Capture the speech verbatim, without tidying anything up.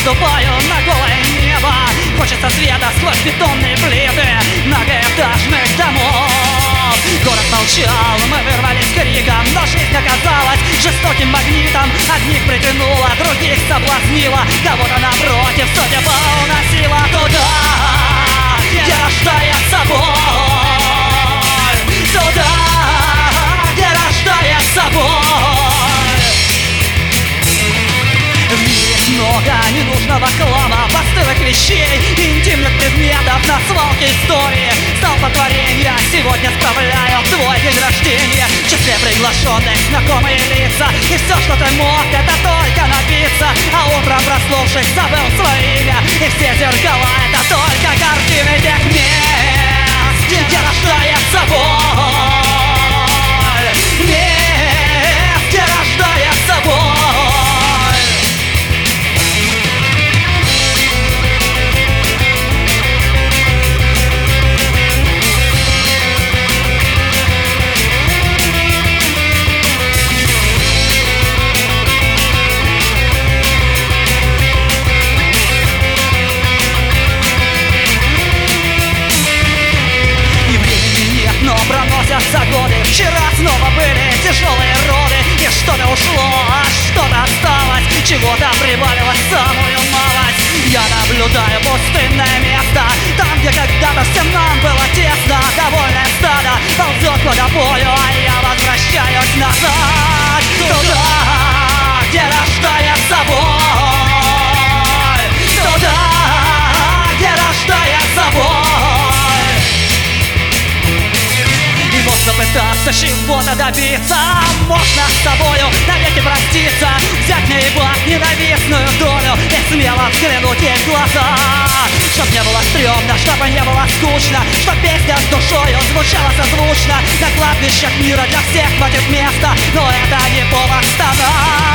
ступаю на голое небо. Хочется света сквозь бетонные плиты многоэтажных домов. Город молчал, мы вырвались криком, но жизнь оказалась жестоким магнитом. Одних притянула, других соблазнила, кого-то напротив судьба уносила туда, где рождается боль, туда, где рождается боль. В мире есть много ненужного хлама, постылых вещей, интимных предметов на свалке истории. Столпотворения сегодня справляют твой день рождения. В числе приглашенных знакомые лица, и все, что ты мог, это только напиться. А утром, проснувшись, забыл свое имя, и все зеркала — это только картины тех мест, где рождается боль, мест, где рождается боль. Проносятся годы, вчера снова были тяжелые роды. И что-то ушло, а что-то осталось, чего-то прибавилось самую малость. Я наблюдаю пустынное место, там, где когда-то всем нам было тесно. Довольное стадо ползет к водопою, а я возвращаюсь назад, туда, где рождается боль, туда, где рождается боль. Попытаться чего-то добиться, можно с тобою навеки проститься, взять мне и бать ненавистную долю и смело взглянуть ей в глаза. Чтоб не было стрёмно, чтобы не было скучно, чтоб песня с душою звучала созвучно. На кладбищах мира для всех хватит места, но это не повод стонать.